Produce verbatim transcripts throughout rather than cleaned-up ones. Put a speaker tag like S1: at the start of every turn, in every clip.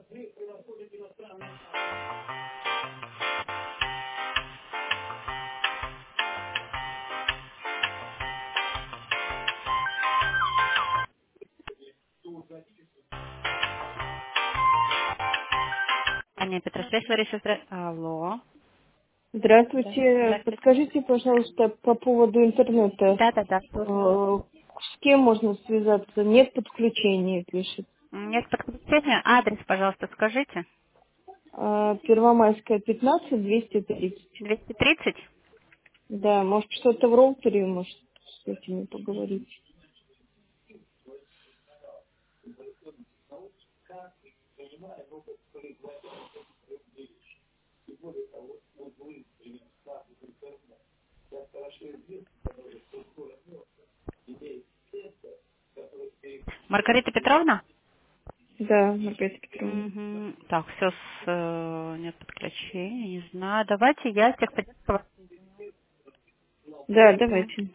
S1: Аня Петросвязь, Лариса, здра- Алло.
S2: Здравствуйте.
S1: Здравствуйте.
S2: Подскажите, пожалуйста, по поводу интернета.
S1: Да, да, да, слушаю.
S2: Э, С кем можно связаться? Нет подключения, пишет.
S1: Нет подключения. Адрес, пожалуйста, скажите.
S2: А, Первомайская, пятнадцать, двести тридцать.
S1: двести тридцать.
S2: Да, может что-то в роутере, может с этими поговорить.
S1: Маргарита Петровна?
S2: Да, Маргарита Петровна.
S1: Угу. Так, все с... э, нет подключения, не знаю. Давайте я техподдержку вас-
S2: Да,
S1: Мгм.
S2: давайте.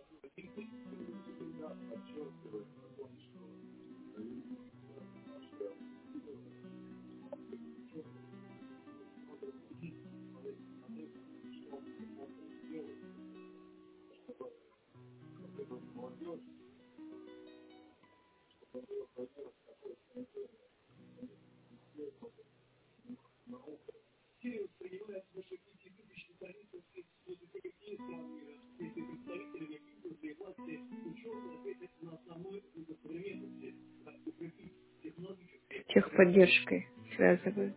S2: С техподдержкой связывают.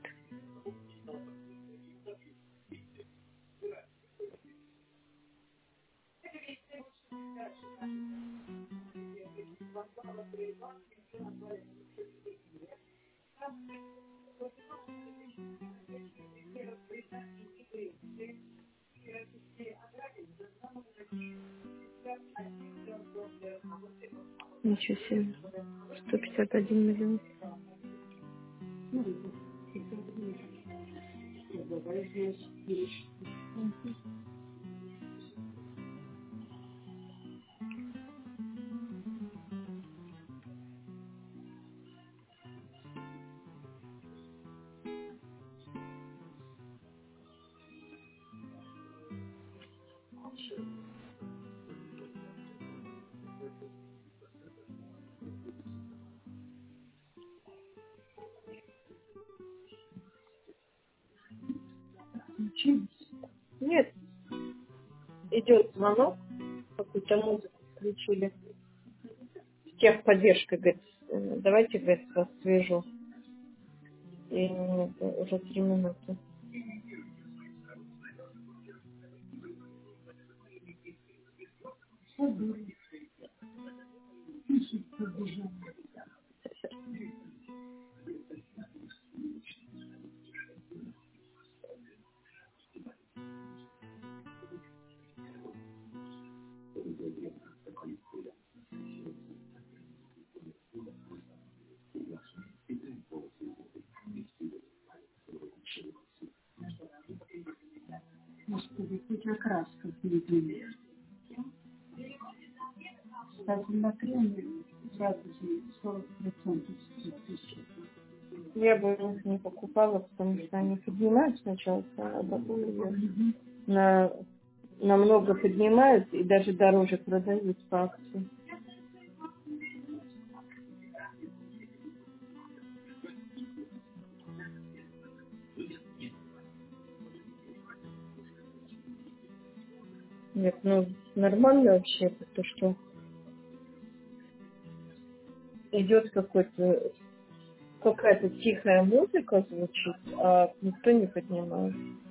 S2: Ничего себе. сто пятьдесят один миллион. Нет, идет звонок, какую-то музыку включили. С техподдержкой, говорит, э, давайте, говорит, вас свяжу. И это уже три минуты. Я бы их не покупала, потому что они поднимают сначала, а потом ее на, намного поднимают и даже дороже продают по акции. Нет, ну нормально вообще, то что идет какой-то какая-то тихая музыка звучит, а никто не поднимает.